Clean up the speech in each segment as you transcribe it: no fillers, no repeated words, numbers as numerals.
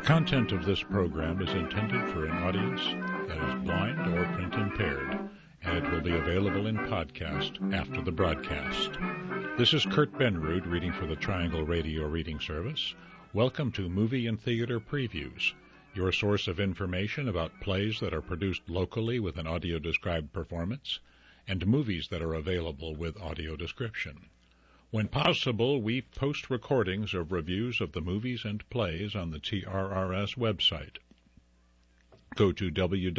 content of this program is intended for an audience that is blind or print impaired, and it will be available in podcast after the broadcast. This is Kurt Benrud reading for the Triangle Radio Reading Service. Welcome to Movie and Theater Previews, your source of information about plays that are produced locally with an audio-described performance, and movies that are available with audio description. When possible, we post recordings of reviews of the movies and plays on the TRRS website. Go to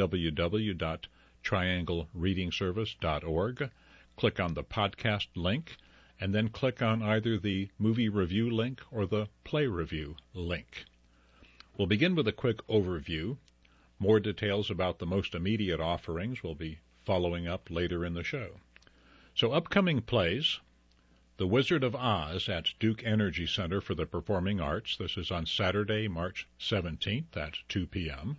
www.trianglereadingservice.org, click on the podcast link, and then click on either the movie review link or the play review link. We'll begin with a quick overview. More details about the most immediate offerings will be following up later in the show. So upcoming plays: The Wizard of Oz at Duke Energy Center for the Performing Arts. This is on Saturday, March 17th at 2 p.m.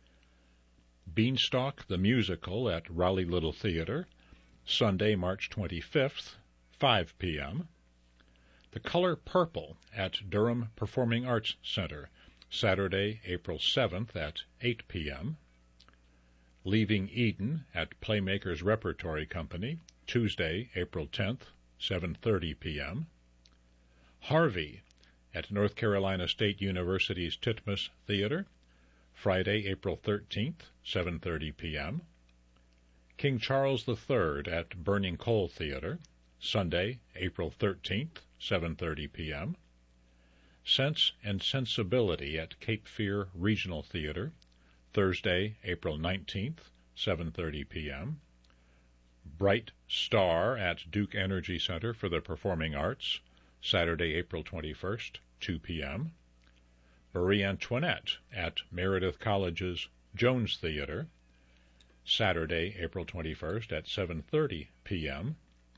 Beanstalk the Musical at Raleigh Little Theater, Sunday, March 25th, 5 p.m. The Color Purple at Durham Performing Arts Center, Saturday, April 7th at 8 p.m. Leaving Eden at Playmakers Repertory Company, Tuesday, April 10th, 7:30 p.m. Harvey at North Carolina State University's Titmus Theater, Friday, April 13th, 7:30 p.m. King Charles III at Burning Coal Theater, Sunday, April 13th, 7:30 p.m. Sense and Sensibility at Cape Fear Regional Theater, Thursday, April 19th, 7:30 p.m. Bright Star at Duke Energy Center for the Performing Arts, Saturday, April 21st, 2 p.m. Marie Antoinette at Meredith College's Jones Theater, Saturday, April 21st at 7:30 p.m.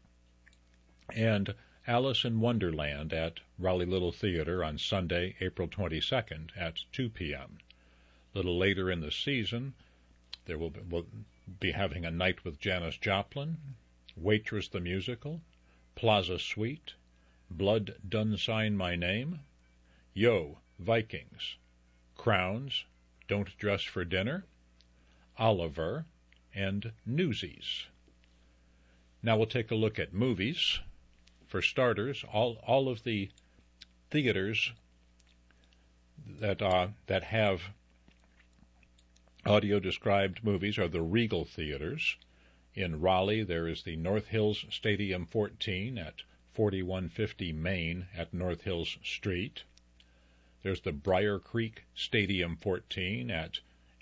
And Alice in Wonderland at Raleigh Little Theater on Sunday, April 22nd at 2 p.m. A little later in the season, we'll be having A Night with Janis Joplin, Waitress the Musical, Plaza Suite, Blood Done Sign My Name, Yo, Vikings, Crowns, Don't Dress for Dinner, Oliver, and Newsies. Now we'll take a look at movies. For starters, all of the theaters that have audio-described movies are the Regal Theaters. In Raleigh, there is the North Hills Stadium 14 at 4150 Main at North Hills Street. There's the Briar Creek Stadium 14 at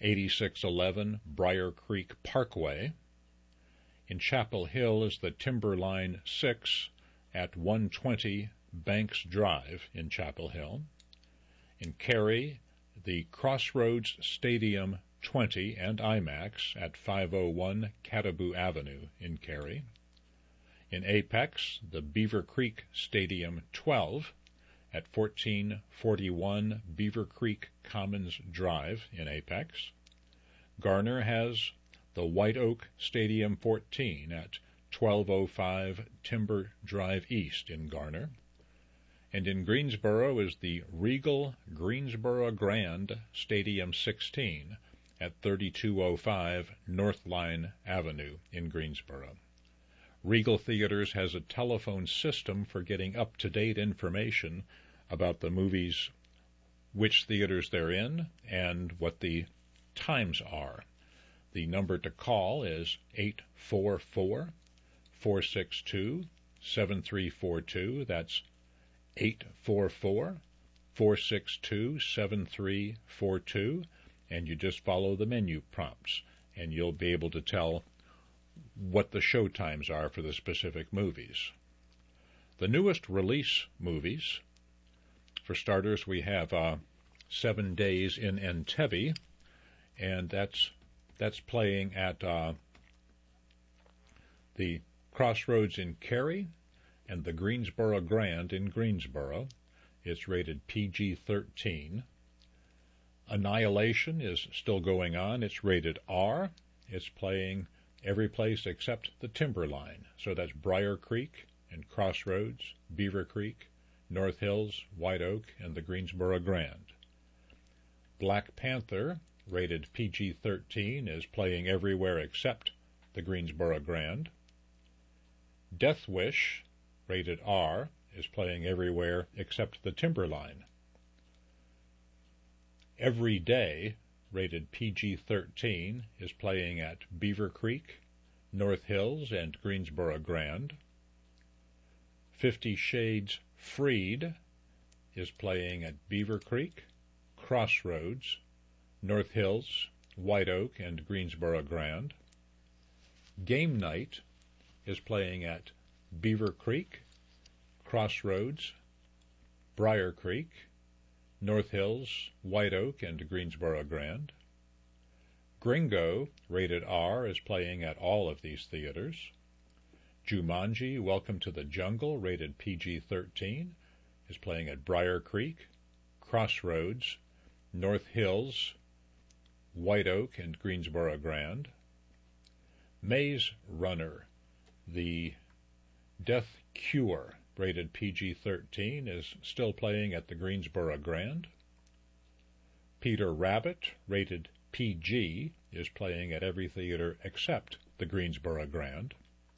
8611 Briar Creek Parkway. In Chapel Hill is the Timberline 6 at 120 Banks Drive in Chapel Hill. In Cary, the Crossroads Stadium 20 and IMAX at 501 Caribou Avenue in Cary. In Apex, the Beaver Creek Stadium 12 at 1441 Beaver Creek Commons Drive in Apex. Garner has the White Oak Stadium 14 at 1205 Timber Drive East in Garner. And in Greensboro is the Regal Greensboro Grand Stadium 16 at 3205 Northline Avenue in Greensboro. Regal Theaters has a telephone system for getting up-to-date information about the movies, which theaters they're in, and what the times are. The number to call is 844-462-7342. That's 844-462-7342. And you just follow the menu prompts, and you'll be able to tell what the show times are for the specific movies. The newest release movies, for starters, we have 7 Days in Entebbe, and that's playing at the Crossroads in Cary and the Greensboro Grand in Greensboro. It's rated PG-13. Annihilation is still going on. It's rated R. It's playing every place except the Timberline. So that's Briar Creek and Crossroads, Beaver Creek, North Hills, White Oak, and the Greensboro Grand. Black Panther, rated PG-13, is playing everywhere except the Greensboro Grand. Death Wish, rated R, is playing everywhere except the Timberline. Every Day, rated PG-13, is playing at Beaver Creek, North Hills, and Greensboro Grand. 50 Shades Freed is playing at Beaver Creek, Crossroads, North Hills, White Oak, and Greensboro Grand. Game Night is playing at Beaver Creek, Crossroads, Briar Creek, North Hills, White Oak, and Greensboro Grand. Gringo, rated R, is playing at all of these theaters. Jumanji, Welcome to the Jungle, rated PG-13, is playing at Briar Creek, Crossroads, North Hills, White Oak, and Greensboro Grand. Maze Runner, The Death Cure, rated PG-13, is still playing at the Greensboro Grand. Peter Rabbit, rated PG, is playing at every theater except the Greensboro Grand.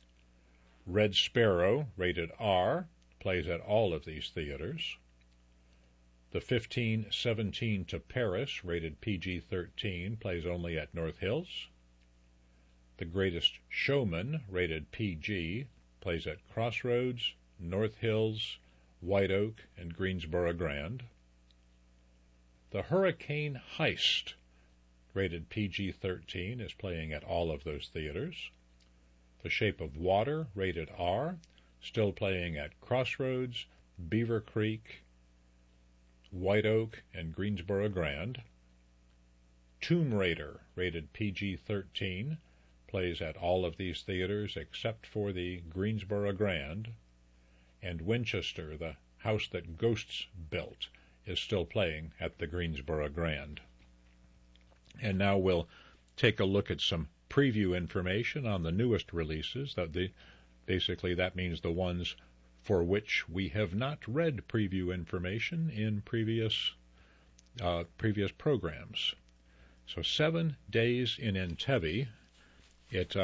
Red Sparrow, rated R, plays at all of these theaters. The 1517 to Paris, rated PG-13, plays only at North Hills. The Greatest Showman, rated PG, plays at Crossroads, North Hills, White Oak, and Greensboro Grand. The Hurricane Heist, rated PG-13, is playing at all of those theaters. The Shape of Water, rated R, still playing at Crossroads, Beaver Creek, White Oak, and Greensboro Grand. Tomb Raider, rated PG-13, plays at all of these theaters except for the Greensboro Grand. And Winchester, the House That Ghosts Built, is still playing at the Greensboro Grand. And now we'll take a look at some preview information on the newest releases. Basically, that means the ones for which we have not read preview information in previous programs. So 7 Days in Entebbe. It's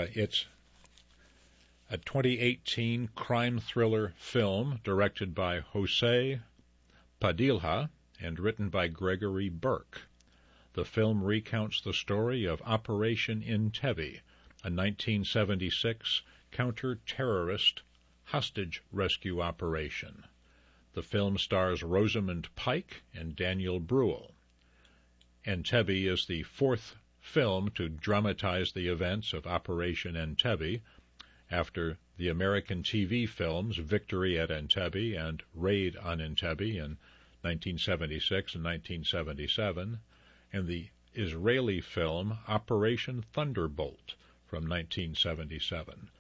a 2018 crime thriller film directed by Jose Padilla and written by Gregory Burke. The film recounts the story of Operation Entebbe, a 1976 counter-terrorist hostage rescue operation. The film stars Rosamund Pike and Daniel Bruhl. Entebbe is the fourth film to dramatize the events of Operation Entebbe, after the American TV films Victory at Entebbe and Raid on Entebbe in 1976 and 1977, and the Israeli film Operation Thunderbolt from 1977.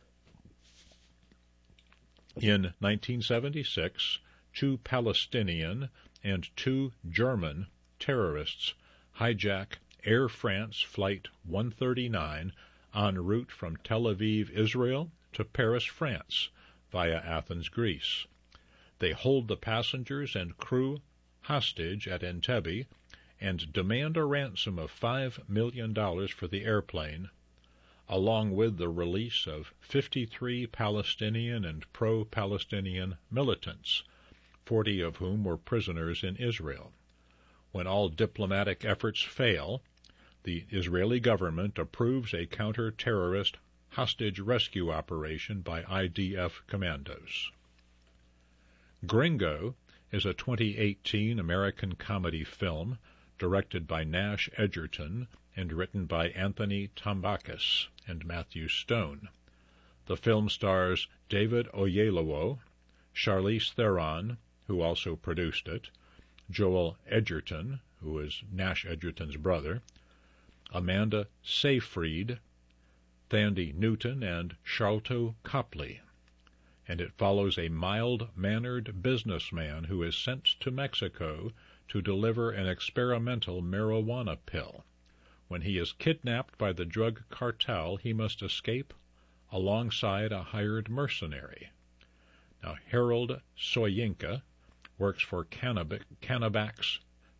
In 1976, 2 Palestinian and 2 German terrorists hijack Air France Flight 139 en route from Tel Aviv, Israel, to Paris, France, via Athens, Greece. They hold the passengers and crew hostage at Entebbe and demand a ransom of $5 million for the airplane, along with the release of 53 Palestinian and pro-Palestinian militants, 40 of whom were prisoners in Israel. When all diplomatic efforts fail, the Israeli government approves a counter-terrorist hostage rescue operation by IDF commandos. Gringo is a 2018 American comedy film directed by Nash Edgerton and written by Anthony Tambakis and Matthew Stone. The film stars David Oyelowo, Charlize Theron, who also produced it, Joel Edgerton, who is Nash Edgerton's brother, Amanda Seyfried, Thandie Newton, and Sharlto Copley, and it follows a mild-mannered businessman who is sent to Mexico to deliver an experimental marijuana pill. When he is kidnapped by the drug cartel, he must escape alongside a hired mercenary. Now, Harold Soyinka works for Cannabix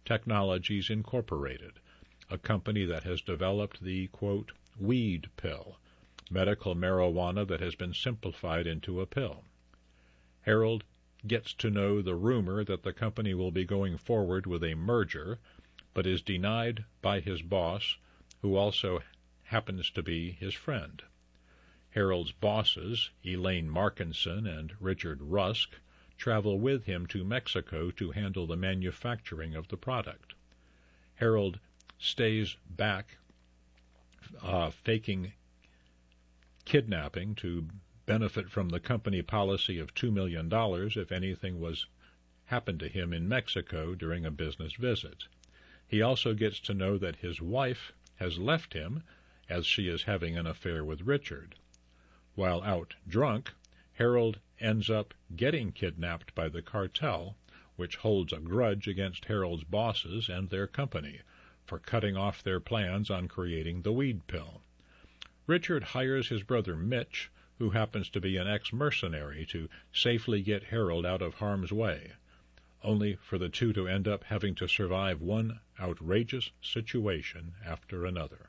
Technologies Incorporated, a company that has developed the, quote, weed pill, medical marijuana that has been simplified into a pill. Harold gets to know the rumor that the company will be going forward with a merger, but is denied by his boss, who also happens to be his friend. Harold's bosses, Elaine Markinson and Richard Rusk, travel with him to Mexico to handle the manufacturing of the product. Harold stays back, faking kidnapping to benefit from the company policy of $2 million if anything happened to him in Mexico during a business visit. He also gets to know that his wife has left him, as she is having an affair with Richard. While out drunk, Harold ends up getting kidnapped by the cartel, which holds a grudge against Harold's bosses and their company for cutting off their plans on creating the weed pill. Richard hires his brother Mitch, who happens to be an ex-mercenary, to safely get Harold out of harm's way, only for the two to end up having to survive one outrageous situation after another.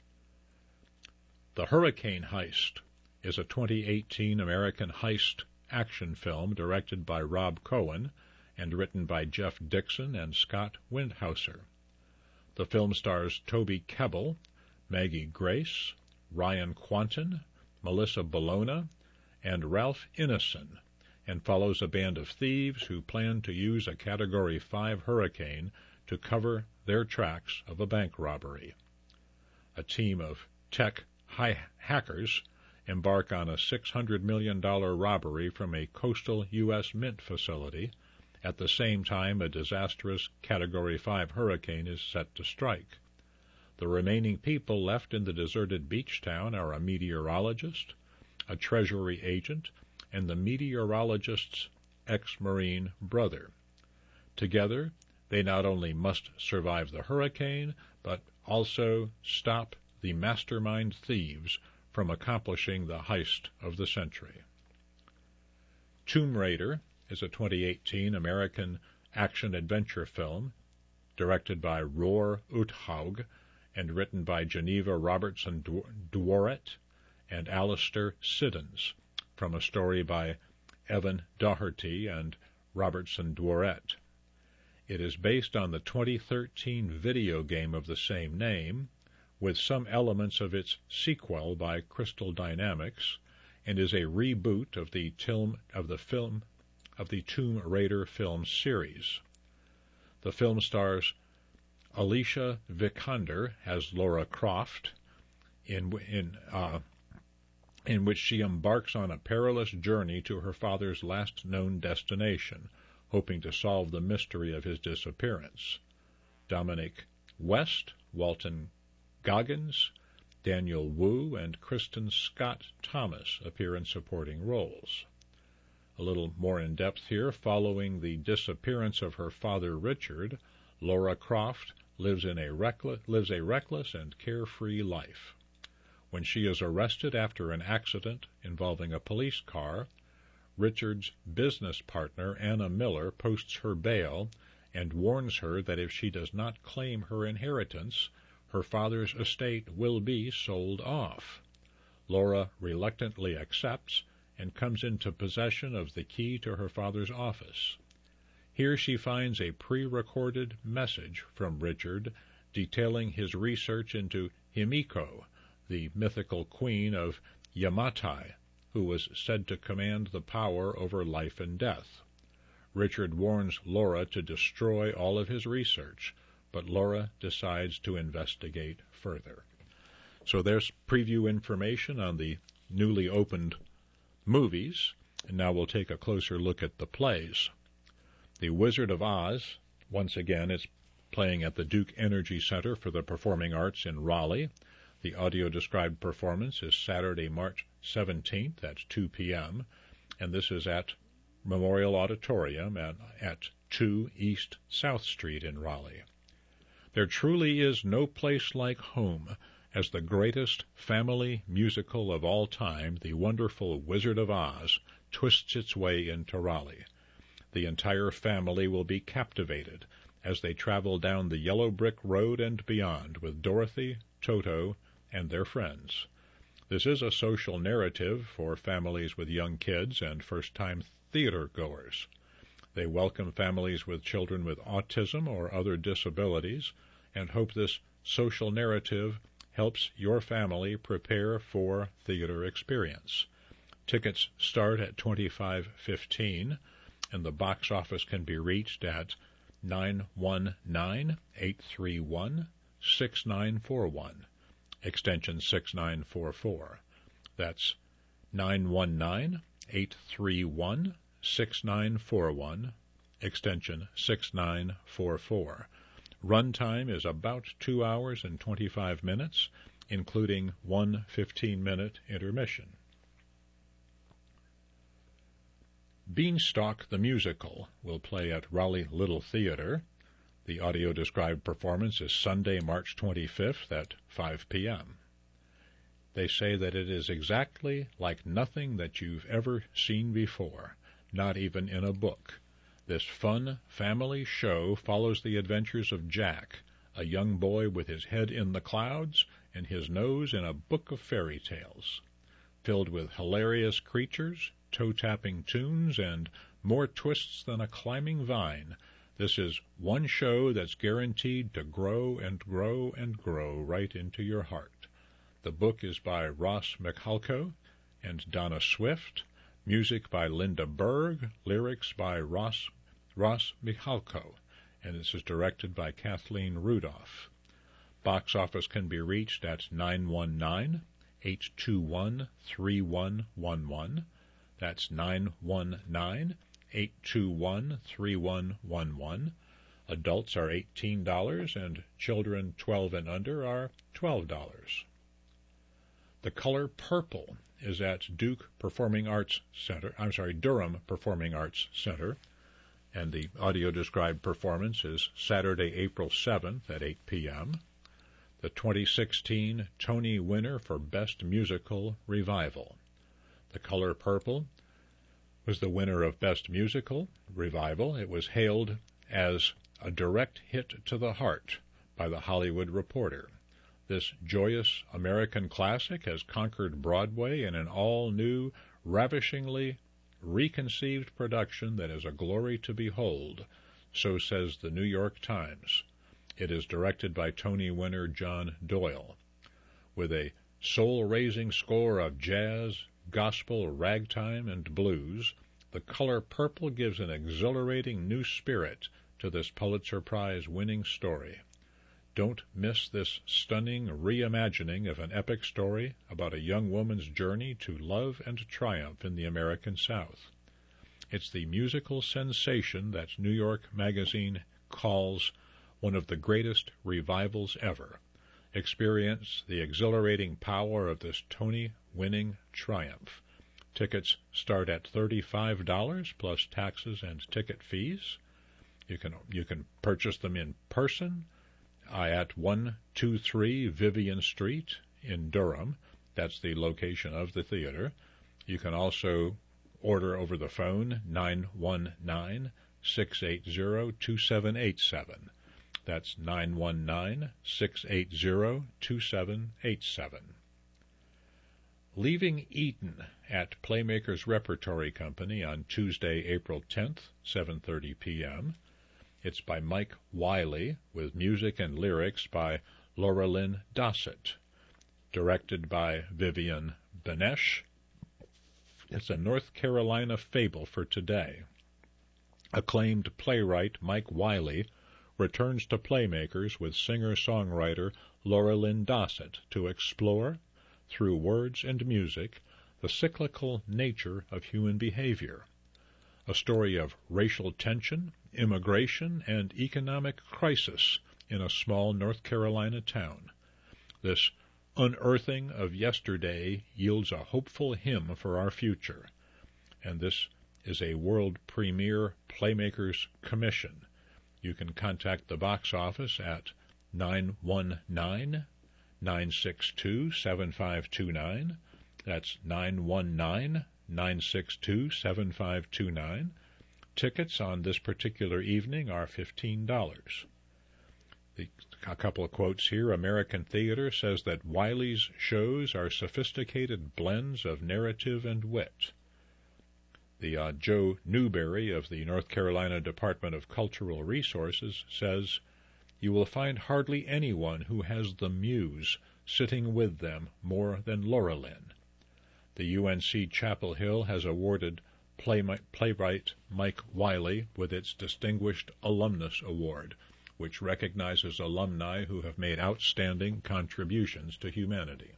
The Hurricane Heist is a 2018 American heist action film directed by Rob Cohen and written by Jeff Dixon and Scott Windhauser. The film stars Toby Kebbell, Maggie Grace, Ryan Quanten, Melissa Bologna, and Ralph Ineson, and follows a band of thieves who plan to use a Category 5 hurricane to cover their tracks of a bank robbery. A team of tech hackers embark on a $600 million robbery from a coastal U.S. mint facility. At the same time, a disastrous Category 5 hurricane is set to strike. The remaining people left in the deserted beach town are a meteorologist, a Treasury agent, and the meteorologist's ex-Marine brother. Together, they not only must survive the hurricane, but also stop the mastermind thieves from accomplishing the heist of the century. Tomb Raider is a 2018 American action-adventure film directed by Roar Uthaug and written by Geneva Robertson Dworet and Alistair Siddons, from a story by Evan Doherty and Robertson Dworet. It is based on the 2013 video game of the same name, with some elements of its sequel by Crystal Dynamics, and is a reboot of the Tomb Raider film series. The film stars Alicia Vikander as Lara Croft, in which she embarks on a perilous journey to her father's last known destination, hoping to solve the mystery of his disappearance. Dominic West, Walton Goggins, Daniel Wu, and Kristen Scott Thomas appear in supporting roles. A little more in depth here. Following the disappearance of her father Richard, Lara Croft lives a reckless and carefree life. When she is arrested after an accident involving a police car, Richard's business partner Anna Miller posts her bail and warns her that if she does not claim her inheritance, her father's estate will be sold off. Lara reluctantly accepts and comes into possession of the key to her father's office. Here she finds a pre-recorded message from Richard detailing his research into Himiko, the mythical queen of Yamatai, who was said to command the power over life and death. Richard warns Lara to destroy all of his research, but Lara decides to investigate further. So there's preview information on the newly opened movies, and now we'll take a closer look at the plays. The Wizard of Oz, once again, is playing at the Duke Energy Center for the Performing Arts in Raleigh. The audio-described performance is Saturday, March 17th at 2 p.m., and this is at Memorial Auditorium at 2 East South Street in Raleigh. There truly is no place like home as the greatest family musical of all time, The Wonderful Wizard of Oz, twists its way into Raleigh. The entire family will be captivated as they travel down the yellow brick road and beyond with Dorothy, Toto, and their friends. This is a social narrative for families with young kids and first-time theater goers. They welcome families with children with autism or other disabilities and hope this social narrative helps your family prepare for theater experience. Tickets start at $25.15, and the box office can be reached at 919-831-6941, extension 6944. That's 919-831-6941, extension 6944. Runtime is about 2 hours and 25 minutes, including one 15-minute intermission. Beanstalk the Musical will play at Raleigh Little Theater. The audio-described performance is Sunday, March 25th at 5 p.m. They say that it is exactly like nothing that you've ever seen before, not even in a book. This fun family show follows the adventures of Jack, a young boy with his head in the clouds and his nose in a book of fairy tales. Filled with hilarious creatures, toe-tapping tunes, and more twists than a climbing vine, this is one show that's guaranteed to grow and grow and grow right into your heart. The book is by Ross Michalko and Donna Swift, music by Linda Berg, lyrics by Ross Michalko, and this is directed by Kathleen Rudolph. Box office can be reached at 919-821-3111. That's 919-821-3111. Adults are $18 and children 12 and under are $12. The Color Purple is at Durham Performing Arts Center, and the audio-described performance is Saturday, April 7th at 8 p.m. The 2016 Tony winner for Best Musical Revival. The Color Purple was the winner of Best Musical Revival. It was hailed as a direct hit to the heart by The Hollywood Reporter. This joyous American classic has conquered Broadway in an all-new, ravishingly reconceived production that is a glory to behold, so says the New York Times. It is directed by Tony winner John Doyle. With a soul-raising score of jazz, gospel, ragtime, and blues, The Color Purple gives an exhilarating new spirit to this Pulitzer Prize-winning story. Don't miss this stunning reimagining of an epic story about a young woman's journey to love and triumph in the American South. It's the musical sensation that New York Magazine calls one of the greatest revivals ever. Experience the exhilarating power of this Tony-winning triumph. Tickets start at $35 plus taxes and ticket fees. You can purchase them in person at 123 Vivian Street in Durham. That's the location of the theater. You can also order over the phone, 919-680-2787. That's 919-680-2787. Leaving Eden at Playmakers Repertory Company on Tuesday, April 10th, 7:30 p.m. It's by Mike Wiley, with music and lyrics by Laura Lynn Dossett, directed by Vivian Benesh. It's a North Carolina fable for today. Acclaimed playwright Mike Wiley returns to Playmakers with singer-songwriter Laura Lynn Dossett to explore, through words and music, the cyclical nature of human behavior. A story of racial tension, immigration, and economic crisis in a small North Carolina town. This unearthing of yesterday yields a hopeful hymn for our future, and this is a world premiere Playmakers commission. You can contact the box office at 919-962-7529. That's 919-962-7529. Tickets on this particular evening are $15. A couple of quotes here. American Theater says that Wiley's shows are sophisticated blends of narrative and wit. The Joe Newberry of the North Carolina Department of Cultural Resources says, "You will find hardly anyone who has the muse sitting with them more than Laura Lynn." The UNC Chapel Hill has awarded playwright Mike Wiley with its Distinguished Alumnus Award, which recognizes alumni who have made outstanding contributions to humanity.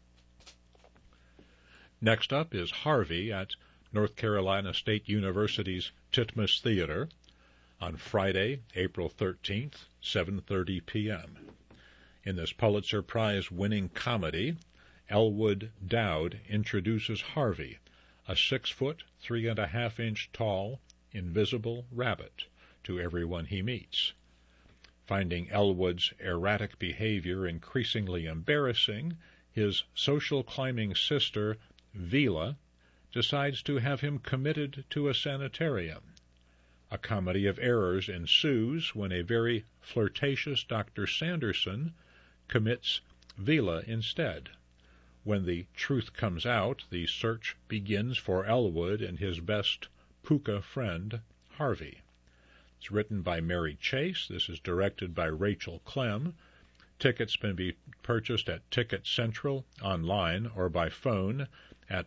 Next up is Harvey at North Carolina State University's Titmus Theater on Friday, April 13th, 7:30 p.m. In this Pulitzer Prize-winning comedy, Elwood Dowd introduces Harvey, a 6-foot, 3.5-inch tall, invisible rabbit, to everyone he meets. Finding Elwood's erratic behavior increasingly embarrassing, his social climbing sister, Vila, decides to have him committed to a sanitarium. A comedy of errors ensues when a very flirtatious Dr. Sanderson commits Vila instead. When the truth comes out, the search begins for Elwood and his best puka friend, Harvey. It's written by Mary Chase. This is directed by Rachel Clem. Tickets can be purchased at Ticket Central, online, or by phone at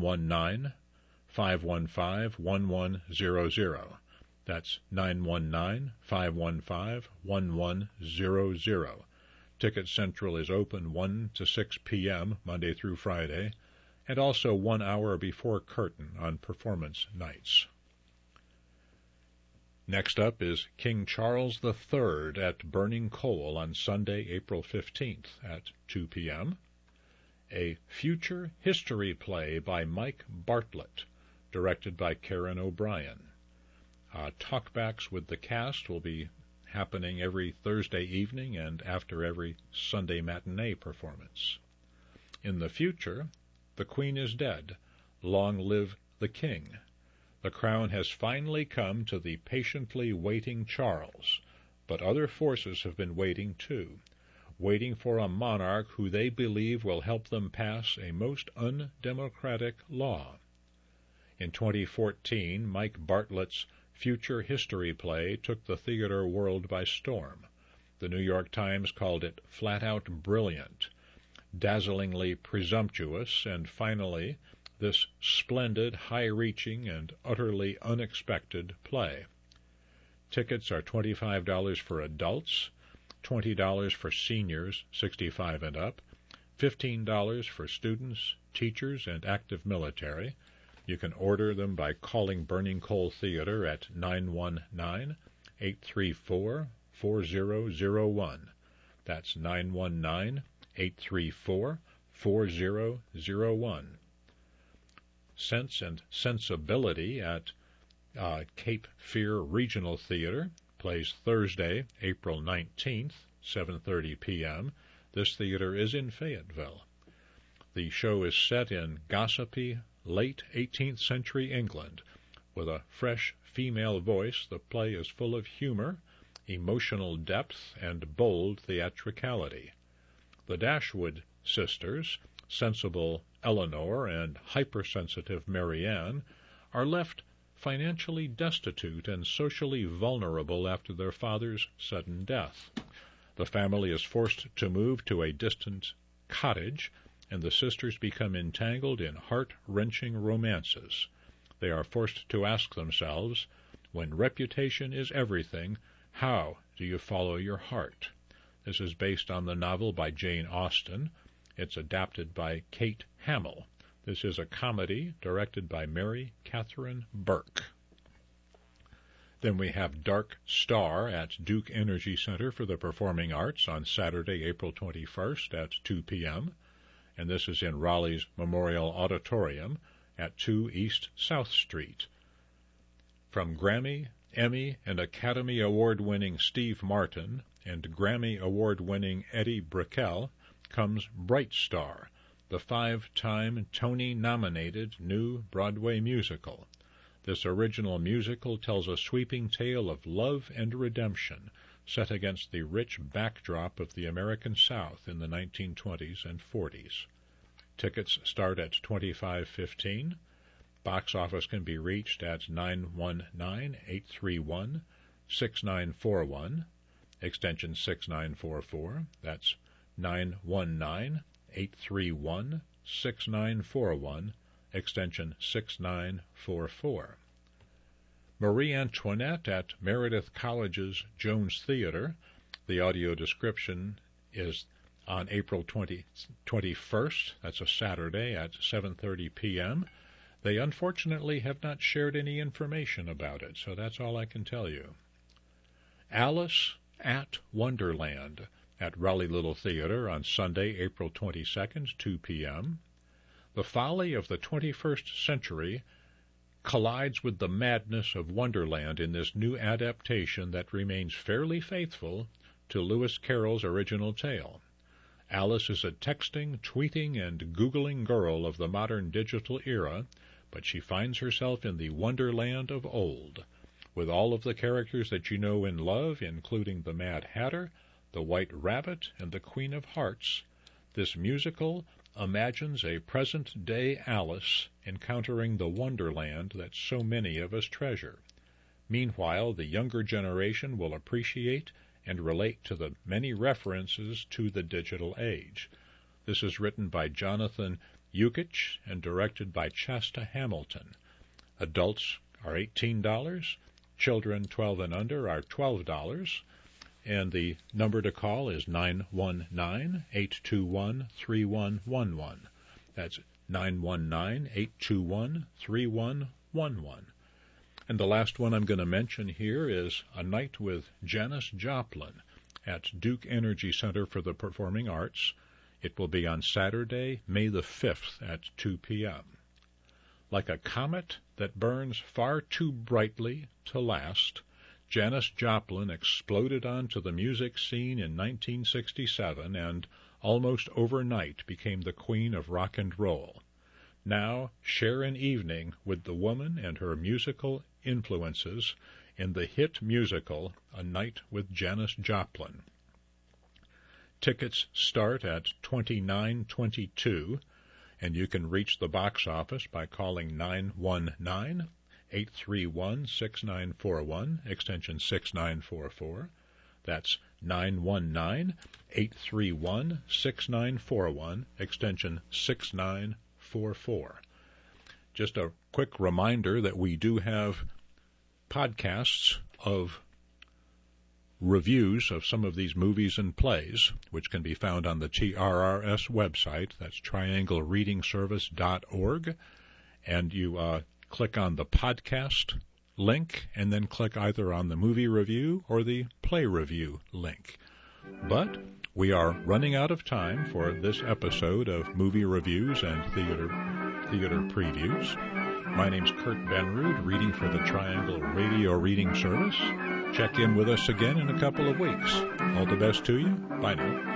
919-515-1100. That's 919-515-1100. Ticket Central is open 1 to 6 p.m. Monday through Friday, and also 1 hour before curtain on performance nights. Next up is King Charles III at Burning Coal on Sunday, April 15th at 2 p.m. A future history play by Mike Bartlett, directed by Karen O'Brien. Talkbacks with the cast will be happening every Thursday evening and after every Sunday matinee performance. In the future, the Queen is dead. Long live the King. The crown has finally come to the patiently waiting Charles, but other forces have been waiting too, waiting for a monarch who they believe will help them pass a most undemocratic law. In 2014, Mike Bartlett's future history play took the theater world by storm. The New York Times called it flat-out brilliant, dazzlingly presumptuous, and finally, this splendid, high-reaching, and utterly unexpected play. Tickets are $25 for adults, $20 for seniors 65 and up, $15 for students, teachers, and active military. You can order them by calling Burning Coal Theater at 919-834-4001. That's 919-834-4001. Sense and Sensibility at Cape Fear Regional Theater plays Thursday, April 19th, 7:30 p.m. This theater is in Fayetteville. The show is set in gossipy, late 18th century England. With a fresh female voice, the play is full of humor, emotional depth, and bold theatricality. The Dashwood sisters, sensible Eleanor and hypersensitive Marianne, are left financially destitute and socially vulnerable after their father's sudden death. The family is forced to move to a distant cottage, and the sisters become entangled in heart-wrenching romances. They are forced to ask themselves, when reputation is everything, how do you follow your heart? This is based on the novel by Jane Austen. It's adapted by Kate Hamill. This is a comedy directed by Mary Catherine Burke. Then we have Dark Star at Duke Energy Center for the Performing Arts on Saturday, April 21st at 2 p.m., and this is in Raleigh's Memorial Auditorium at 2 East South Street. From Grammy, Emmy, and Academy Award-winning Steve Martin and Grammy Award-winning Eddie Brickell comes Bright Star, the 5-time Tony-nominated new Broadway musical. This original musical tells a sweeping tale of love and redemption set against the rich backdrop of the American South in the 1920s and 40s. Tickets start at $25.15. Box office can be reached at 919-831-6941, extension 6944. That's 919-831-6941, extension 6944. Marie Antoinette at Meredith College's Jones Theater. The audio description is on April 21st. That's a Saturday at 7:30 p.m. They unfortunately have not shared any information about it, so that's all I can tell you. Alice at Wonderland at Raleigh Little Theater on Sunday, April 22nd, 2 p.m. The folly of the 21st century collides with the madness of Wonderland in this new adaptation that remains fairly faithful to Lewis Carroll's original tale. Alice is a texting, tweeting, and Googling girl of the modern digital era, but she finds herself in the Wonderland of old, with all of the characters that you know and love, including the Mad Hatter, the White Rabbit, and the Queen of Hearts. This musical imagines a present-day Alice encountering the Wonderland that so many of us treasure. Meanwhile, the younger generation will appreciate and relate to the many references to the digital age. This is written by Jonathan Yukich and directed by Chasta Hamilton. Adults are $18, children 12 and under are $12, and the number to call is 919-821-3111. That's 919-821-3111. And the last one I'm going to mention here is A Night with Janis Joplin at Duke Energy Center for the Performing Arts. It will be on Saturday, May the 5th at 2 p.m. Like a comet that burns far too brightly to last, Janis Joplin exploded onto the music scene in 1967 and almost overnight became the queen of rock and roll. Now share an evening with the woman and her musical influences in the hit musical A Night with Janis Joplin. Tickets start at $29.22, and you can reach the box office by calling 919-831-6941, extension 6944. That's 919-831-6941, extension 6944. Just a quick reminder that we do have podcasts of reviews of some of these movies and plays, which can be found on the TRRS website. That's trianglereadingservice.org. And you click on the podcast link and then click either on the movie review or the play review link. But we are running out of time for this episode of Movie Reviews and Theater Previews. My name's Kurt Benrud, reading for the Triangle Radio Reading Service. Check in with us again in a couple of weeks. All the best to you. Bye now.